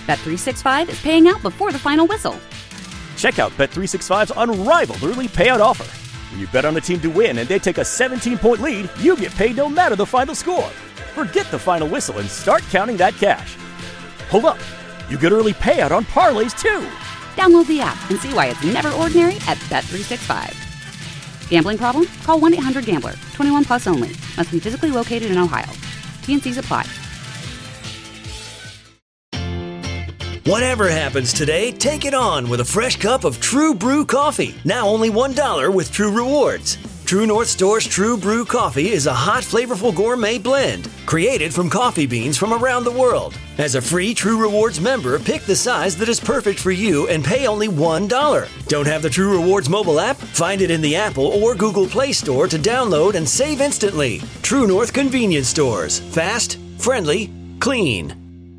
Bet365 is paying out before the final whistle. Check out Bet365's unrivaled early payout offer. When you bet on a team to win and they take a 17-point lead, you get paid no matter the final score. Forget the final whistle and start counting that cash. Hold up. You get early payout on parlays, too. Download the app and see why it's never ordinary at Bet365. Gambling problem? Call 1-800-GAMBLER. 21 plus only. Must be physically located in Ohio. T&Cs apply. Whatever happens today, take it on with a fresh cup of True Brew coffee. Now only $1 with True Rewards. True North Store's True Brew coffee is a hot, flavorful gourmet blend created from coffee beans from around the world. As a free True Rewards member, pick the size that is perfect for you and pay only $1. Don't have the True Rewards mobile app? Find it in the Apple or Google Play Store to download and save instantly. True North Convenience Stores. Fast, friendly, clean.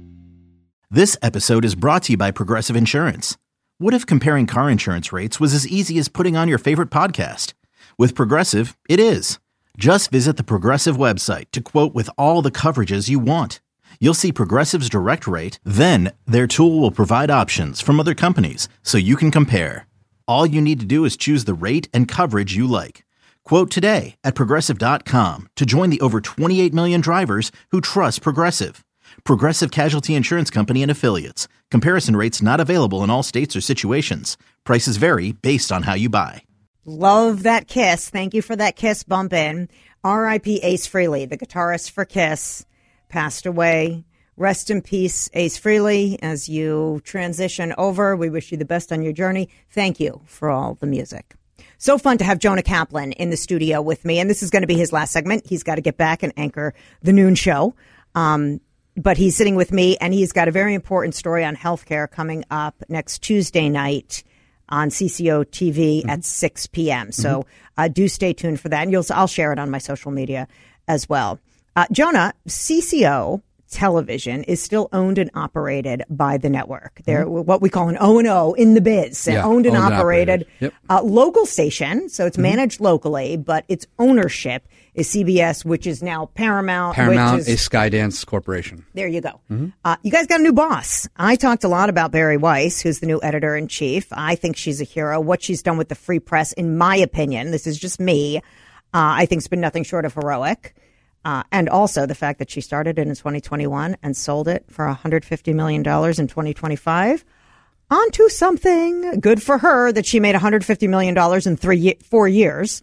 This episode is brought to you by Progressive Insurance. What if comparing car insurance rates was as easy as putting on your favorite podcast? With Progressive, it is. Just visit the Progressive website to quote with all the coverages you want. You'll see Progressive's direct rate, then their tool will provide options from other companies so you can compare. All you need to do is choose the rate and coverage you like. Quote today at Progressive.com to join the over 28 million drivers who trust Progressive. Progressive Casualty Insurance Company and Affiliates. Comparison rates not available in all states or situations. Prices vary based on how you buy. Love that Kiss. Thank you for that Kiss bump in. R.I.P. Ace Frehley, the guitarist for Kiss, passed away. Rest in peace, Ace Frehley, as you transition over. We wish you the best on your journey. Thank you for all the music. So fun to have Jonah Kaplan in the studio with me, and this is going to be his last segment. He's got to get back and anchor the noon show. But he's sitting with me, and he's got a very important story on healthcare coming up next Tuesday night on CCO TV at 6 p.m. So do stay tuned for that. And I'll share it on my social media as well. Jonah, CCO Television is still owned and operated by the network. They're what we call an O&O in the biz. Owned and operated. Yep. Local station, so it's managed locally, but its ownership is CBS, which is now Paramount. Paramount is a Skydance Corporation. There you go. You guys got a new boss. I talked a lot about Bari Weiss, who's the new editor-in-chief. I think she's a hero. What she's done with the Free Press, in my opinion, this is just me, I think it's been nothing short of heroic. And also the fact that she started it in 2021 and sold it for $150 million in 2025. Onto something. Good for her that she made $150 million in 4 years.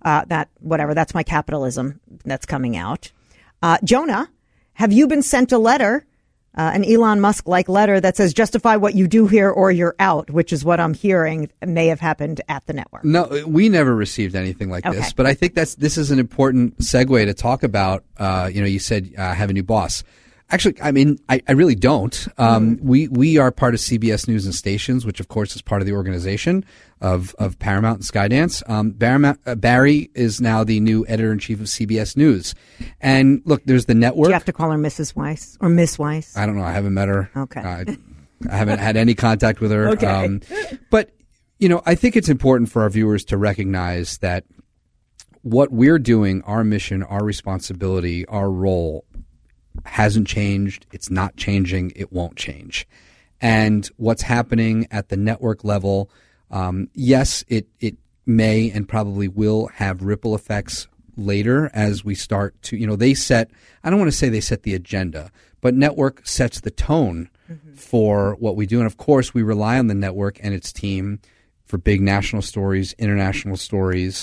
That's my capitalism that's coming out. Jonah, have you been sent a letter, an Elon Musk-like letter that says justify what you do here or you're out, which is what I'm hearing may have happened at the network? No, we never received anything like this. But I think this is an important segue to talk about. You said have a new boss. Actually, I mean, I really don't. We are part of CBS News and Stations, which of course is part of the organization of Paramount and Skydance. Bari is now the new editor-in-chief of CBS News. And look, there's the network. Do you have to call her Mrs. Weiss or Miss Weiss? I don't know. I haven't met her. Okay. I haven't had any contact with her. Okay. But, I think it's important for our viewers to recognize that what we're doing, our mission, our responsibility, our role hasn't changed. It's not changing. It won't change. And what's happening at the network level, yes, it may and probably will have ripple effects later as we start to, I don't want to say they set the agenda, but network sets the tone for what we do. And of course, we rely on the network and its team for big national stories, international stories.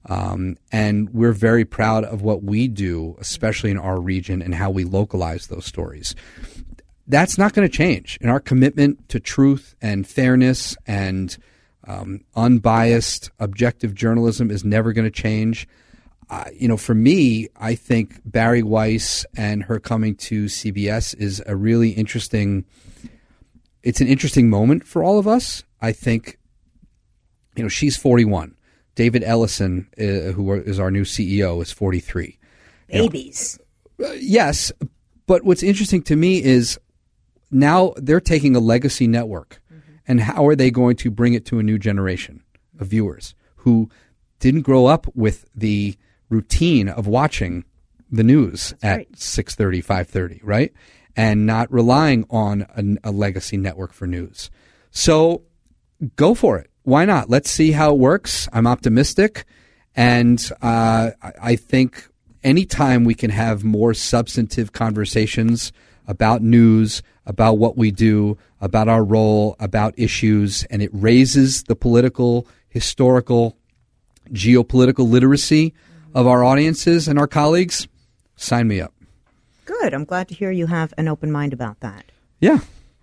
And we're very proud of what we do, especially in our region and how we localize those stories. That's not going to change. And our commitment to truth and fairness and unbiased, objective journalism is never going to change. For me, I think Bari Weiss and her coming to CBS is a really interesting. It's an interesting moment for all of us. I think, she's 41. David Ellison, who is our new CEO, is 43. Babies. Yes, but what's interesting to me is now they're taking a legacy network, and how are they going to bring it to a new generation of viewers who didn't grow up with the routine of watching the news at 6:30, 5:30, right? and not relying on a legacy network for news. So go for it. Why not? Let's see how it works. I'm optimistic. And I think anytime we can have more substantive conversations about news, about what we do, about our role, about issues, and it raises the political, historical, geopolitical literacy of our audiences and our colleagues, sign me up. Good. I'm glad to hear you have an open mind about that. Yeah.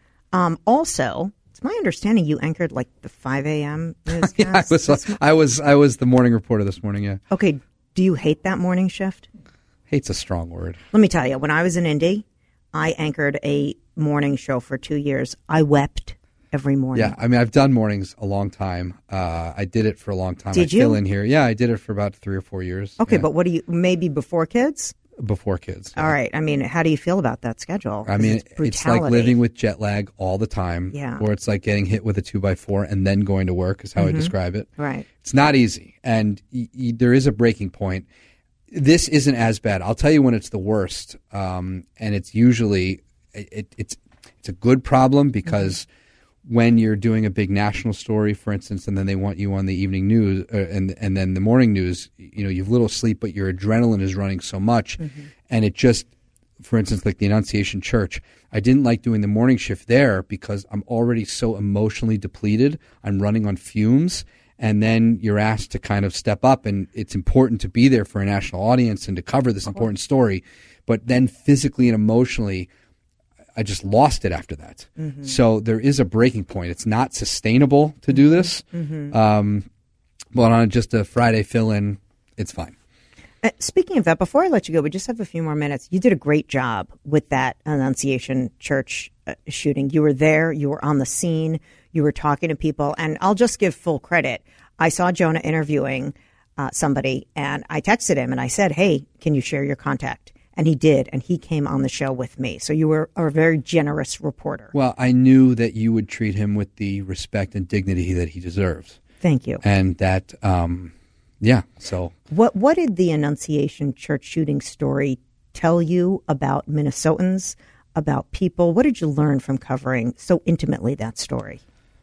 Also, it's my understanding you anchored like the 5 a.m. newscast. Yeah, I was the morning reporter this morning, yeah. Okay. Do you hate that morning shift? Hate's a strong word. Let me tell you, when I was in Indy, I anchored a morning show for 2 years. I wept every morning. Yeah, I mean, I've done mornings a long time. I did it for a long time. Did you? Fill in here. Yeah, I did it for about 3 or 4 years. Okay, yeah. But what do you, maybe before kids? Before kids. Yeah. All right. I mean, how do you feel about that schedule? I mean, it's like living with jet lag all the time. Yeah. Or it's like getting hit with a 2x4 and then going to work is how I describe it. Right. It's not easy. And there is a breaking point. This isn't as bad. I'll tell you when it's the worst. And it's usually, it's a good problem because when you're doing a big national story, for instance, and then they want you on the evening news and then the morning news, you know, you have little sleep, but your adrenaline is running so much. And it just, for instance, like the Annunciation Church, I didn't like doing the morning shift there because I'm already so emotionally depleted. I'm running on fumes. And then you're asked to kind of step up, and it's important to be there for a national audience and to cover this important story. But then physically and emotionally, I just lost it after that. So there is a breaking point. It's not sustainable to do this. But on just a Friday fill-in, it's fine. Speaking of that, before I let you go, we just have a few more minutes. You did a great job with that Annunciation Church shooting. You were there. You were on the scene. You were talking to people. And I'll just give full credit. I saw Jonah interviewing somebody, and I texted him, and I said, hey, can you share your contact? And he did, and he came on the show with me. So you were a very generous reporter. Well, I knew that you would treat him with the respect and dignity that he deserves. Thank you. And that, yeah, so. What did the Annunciation Church shooting story tell you about Minnesotans, about people? What did you learn from covering so intimately that story?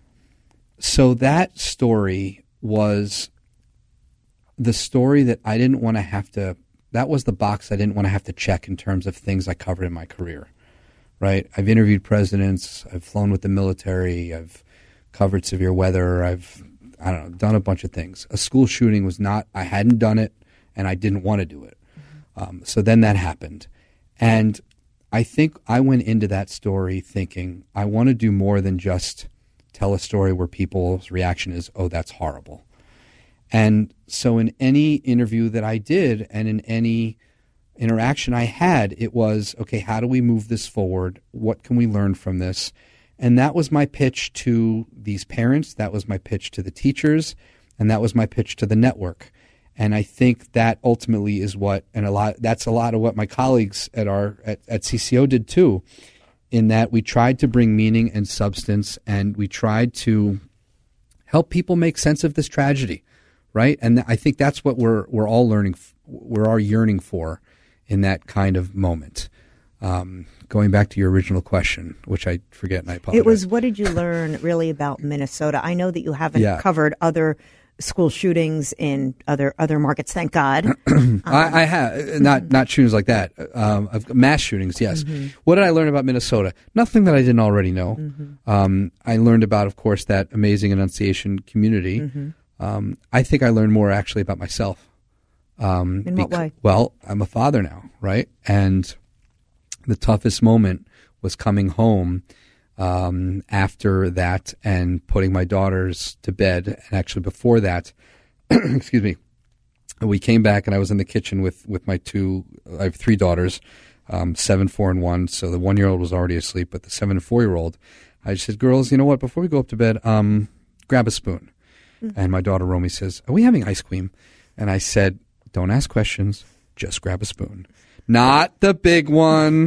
So that story was the story that I didn't want to have to, that was the box I didn't want to have to check in terms of things I covered in my career, right? I've interviewed presidents, I've flown with the military, I've covered severe weather, I've done a bunch of things. A school shooting was not, I hadn't done it, and I didn't want to do it. So then that happened. And I think I went into that story thinking, I want to do more than just tell a story where people's reaction is, oh, that's horrible. And so in any interview that I did and in any interaction I had, it was, okay, how do we move this forward? What can we learn from this? And that was my pitch to these parents. That was my pitch to the teachers. And that was my pitch to the network. And I think that ultimately is what, and that's a lot of what my colleagues at CCO did too, in that we tried to bring meaning and substance, and we tried to help people make sense of this tragedy, right? And I think that's what we're all learning, we're all yearning for in that kind of moment. Going back to your original question, which I forget and I apologize. It was, what did you learn really about Minnesota? I know that you haven't covered other school shootings in other markets, thank God. I have, not shootings like that. Mass shootings, yes. What did I learn about Minnesota? Nothing that I didn't already know. I learned about, of course, that amazing Annunciation community. I think I learned more actually about myself. In what way? Well, I'm a father now, right? And the toughest moment was coming home after that and putting my daughters to bed. And actually before that, excuse me, we came back and I was in the kitchen with my I have 3 daughters, 7, 4, and 1. So the 1-year-old was already asleep, but the 7 and 4-year-old, I just said, girls, you know what, before we go up to bed, grab a spoon. And my daughter Romy says, are we having ice cream? And I said, don't ask questions, just grab a spoon. Not the big one.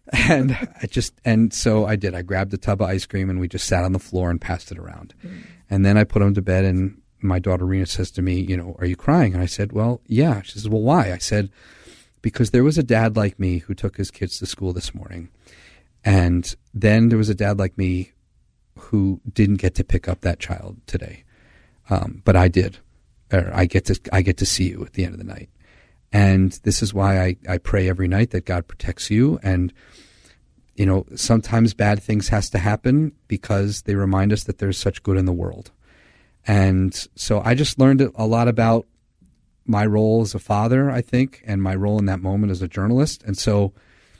And so I did. I grabbed a tub of ice cream and we just sat on the floor and passed it around. And then I put them to bed and my daughter Rena says to me, you know, are you crying? And I said, well, yeah. She says, well, why? I said, because there was a dad like me who took his kids to school this morning. And then there was a dad like me who didn't get to pick up that child today. But I did. Or I get to see you at the end of the night. And this is why I pray every night that God protects you. And, you know, sometimes bad things has to happen because they remind us that there's such good in the world. And so I just learned a lot about my role as a father, I think, and my role in that moment as a journalist. And so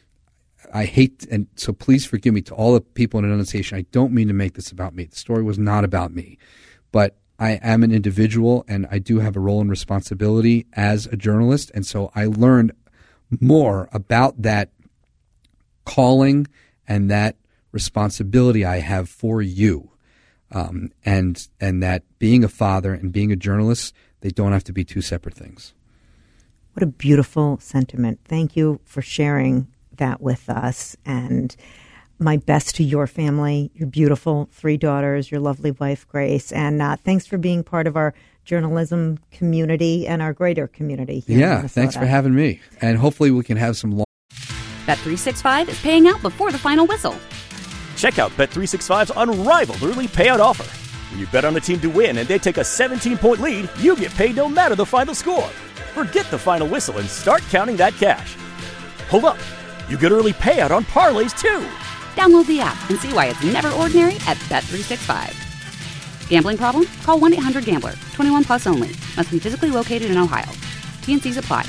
so please forgive me to all the people in Annunciation. I don't mean to make this about me. The story was not about me, but I am an individual and I do have a role and responsibility as a journalist. And so I learned more about that calling and that responsibility I have for you. And that being a father and being a journalist, they don't have to be two separate things. What a beautiful sentiment. Thank you for sharing that with us. And my best to your family, your beautiful 3 daughters, your lovely wife, Grace. And thanks for being part of our journalism community and our greater community here in Minnesota. Thanks for having me. And hopefully we can have some long... Bet365 is paying out before the final whistle. Check out Bet365's unrivaled early payout offer. When you bet on a team to win and they take a 17-point lead, you get paid no matter the final score. Forget the final whistle and start counting that cash. Hold up. You get early payout on parlays, too. Download the app and see why it's never ordinary at Bet365. Gambling problem? Call 1-800-GAMBLER. 21 plus only. Must be physically located in Ohio. T&Cs apply.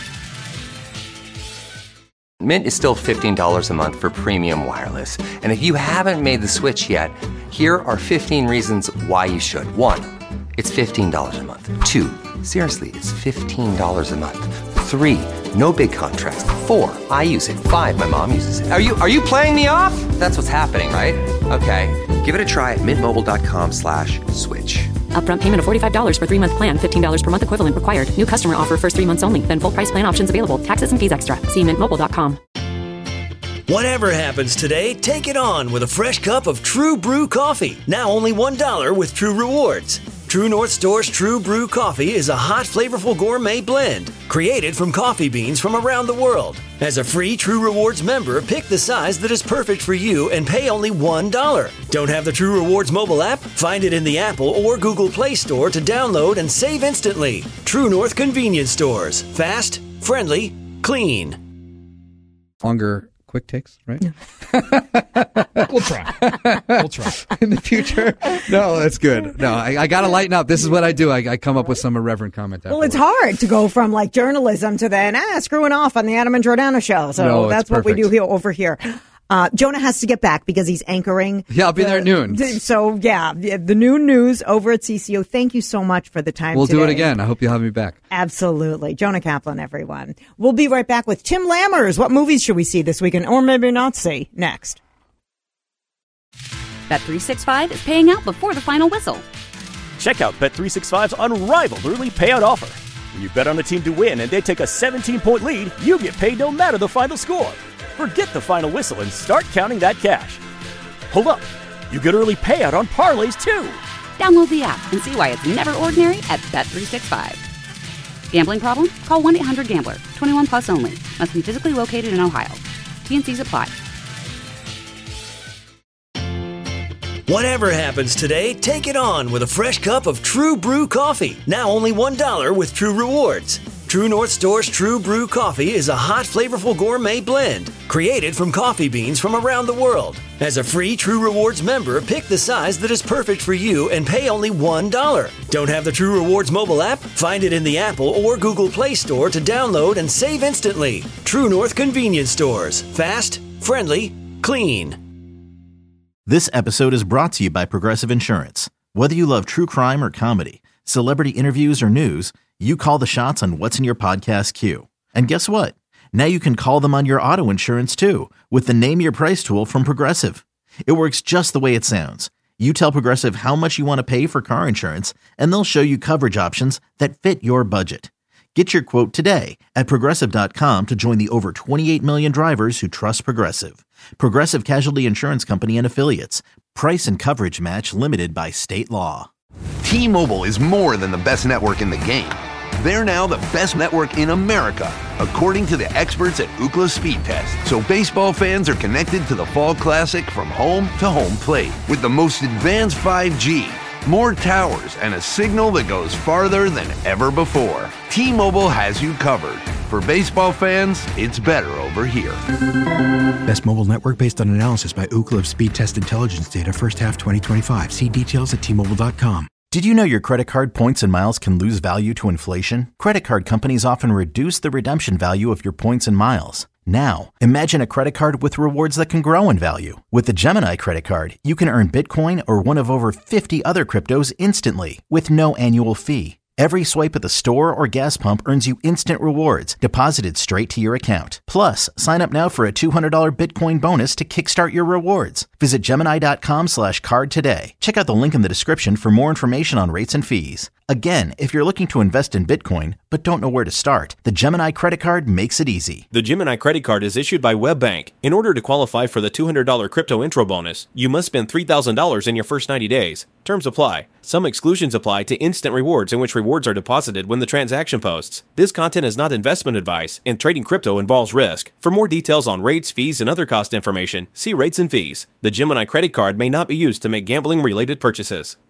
Mint is still $15 a month for premium wireless. And if you haven't made the switch yet, here are 15 reasons why you should. 1, it's $15 a month. 2, seriously, it's $15 a month. 3, no big contrast. 4, I use it. 5, my mom uses it. Are you playing me off? That's what's happening, right? Okay, give it a try at mintmobile.com/switch. Upfront payment of $45 for 3-month plan. $15 per month equivalent required. New customer offer first 3 months only. Then full price plan options available. Taxes and fees extra. See mintmobile.com. Whatever happens today, take it on with a fresh cup of True Brew coffee. Now only $1 with True Rewards. True North Store's True Brew coffee is a hot, flavorful gourmet blend created from coffee beans from around the world. As a free True Rewards member, pick the size that is perfect for you and pay only $1. Don't have the True Rewards mobile app? Find it in the Apple or Google Play Store to download and save instantly. True North Convenience Stores. Fast, friendly, clean. Longer quick takes, right? We'll try. In the future. No, that's good. No, I got to lighten up. This is what I do. I come up with some irreverent comment. Well, it's hard to go from like journalism to then screwing off on the Adam and Jordana show. So that's what we do over here. Jonah has to get back because he's anchoring. Yeah, I'll be there at noon. So, yeah, the noon news over at CCO. Thank you so much for the time We'll today. do it again. I hope you'll have me back. Absolutely. Jonah Kaplan, everyone. We'll be right back with Tim Lammers. What movies should we see this weekend or maybe not see next? Bet365 is paying out before the final whistle. Check out Bet365's unrivaled early payout offer. When you bet on a team to win and they take a 17-point lead, you get paid no matter the final score. Forget the final whistle and start counting that cash. Hold up. You get early payout on parlays, too. Download the app and see why it's never ordinary at Bet365. Gambling problem? Call 1-800-GAMBLER. 21 plus only. Must be physically located in Ohio. T&Cs apply. Whatever happens today, take it on with a fresh cup of True Brew coffee. Now only $1 with True Rewards. True North Store's True Brew coffee is a hot, flavorful gourmet blend created from coffee beans from around the world. As a free True Rewards member, pick the size that is perfect for you and pay only $1. Don't have the True Rewards mobile app? Find it in the Apple or Google Play Store to download and save instantly. True North Convenience Stores. Fast, friendly, clean. This episode is brought to you by Progressive Insurance. Whether you love true crime or comedy, celebrity interviews or news, you call the shots on what's in your podcast queue. And guess what? Now you can call them on your auto insurance too with the Name Your Price tool from Progressive. It works just the way it sounds. You tell Progressive how much you want to pay for car insurance, and they'll show you coverage options that fit your budget. Get your quote today at Progressive.com to join the over 28 million drivers who trust Progressive. Progressive Casualty Insurance Company and Affiliates. Price and coverage match limited by state law. T-Mobile is more than the best network in the game. They're now the best network in America, according to the experts at Ookla Speed Test. So baseball fans are connected to the Fall Classic from home to home plate with the most advanced 5G, more towers, and a signal that goes farther than ever before. T-Mobile has you covered. For baseball fans, it's better over here. Best mobile network based on analysis by Ookla of Speed Test Intelligence data first half 2025. See details at T-Mobile.com. Did you know your credit card points and miles can lose value to inflation? Credit card companies often reduce the redemption value of your points and miles. Now, imagine a credit card with rewards that can grow in value. With the Gemini credit card, you can earn Bitcoin or one of over 50 other cryptos instantly with no annual fee. Every swipe at the store or gas pump earns you instant rewards deposited straight to your account. Plus, sign up now for a $200 Bitcoin bonus to kickstart your rewards. Visit Gemini.com/card today. Check out the link in the description for more information on rates and fees. Again, if you're looking to invest in Bitcoin but don't know where to start, the Gemini credit card makes it easy. The Gemini credit card is issued by WebBank. In order to qualify for the $200 crypto intro bonus, you must spend $3,000 in your first 90 days. Terms apply. Some exclusions apply to instant rewards in which rewards are deposited when the transaction posts. This content is not investment advice, and trading crypto involves risk. For more details on rates, fees, and other cost information, see rates and fees. The Gemini credit card may not be used to make gambling-related purchases.